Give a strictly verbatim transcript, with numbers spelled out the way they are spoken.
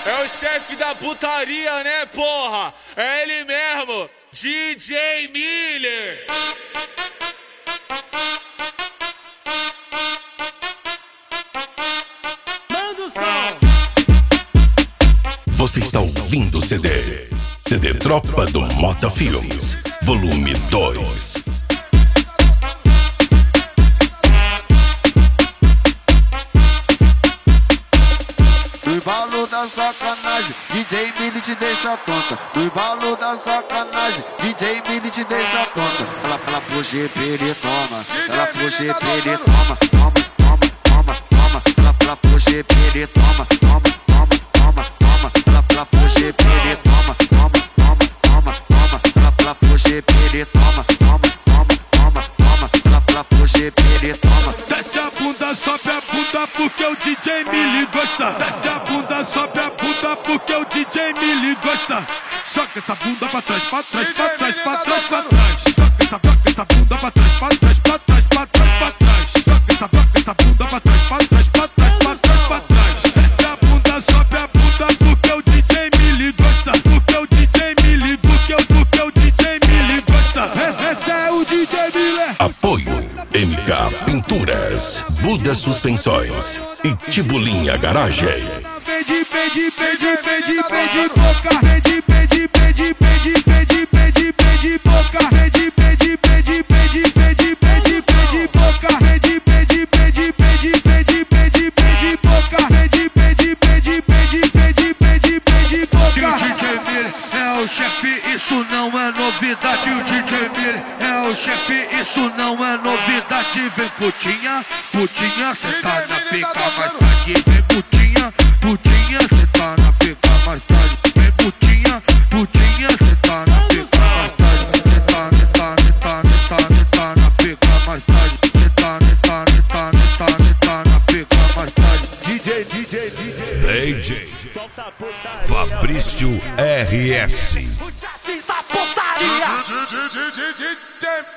É o chefe da putaria, né, porra? É ele mesmo, D J Miller. Manda o som. Você está ouvindo o C D. C D Tropa do Mota Filmes, volume dois. No embalo da sacanagem, D J Miller te deixa tonta. No embalo da sacanagem, D J Miller te deixa tonta. Ela fala pro G P, ele toma. Ela pro G P, ele toma. Toma, toma, toma, toma. Ela fala pro G P, ele toma. Toma, toma, toma, toma. Ela fala pro G P, ele toma. Toma, toma, toma, toma. Ela fala pro G P, ele toma. Toma, toma, toma, toma. Ela fala pro G P, ele toma. Desce a bunda, sobe a bunda porque o D J Miller gosta. Desce a bunda, sobe a bunda porque o D J Miller gosta. Joga essa bunda pra trás, pra trás, pra trás, pra trás, pra trás. Joga essa, joga essa bunda pra trás, pra trás, pra trás, pra trás, pra trás. Joga essa, joga essa bunda pra trás, pra trás, pra trás, pra trás, pra trás. Desce a bunda, sobe a bunda porque o D J Miller gosta. Porque o D J Miller, porque o, porque o D J Miller gosta. Esse é o D J Miller. Apoio M K Pinturas, Buda Suspensões e Tibulinha Garagem. Pede, pede, pede, pede, pede boca. Pede, pede, pede, pede, pede, pede, pede boca. Pede, pede, pede, pede, pede, pede, pede boca. Pede, pede, pede, pede, pede, pede, pede boca. Pede, pede, pede, pede, pede, pede, pede boca. O D J Miller é o chefe, isso não é novidade. O D J Miller é o chefe, isso não é novidade. Vem putinha, putinha, cê tá na pica mais tarde. Vem putinha, putinha, cê tá na pica mais tarde. Vem putinha, putinha, cê tá na pica mais tarde. Cê tá, cê tá, cê tá, cê tá, cê tá na pica mais tarde. Cê tá, cê tá, cê tá, cê tá, cê tá na pica mais tarde. D J, D J, D J, D J Fabrício R S. O chefe da putaria.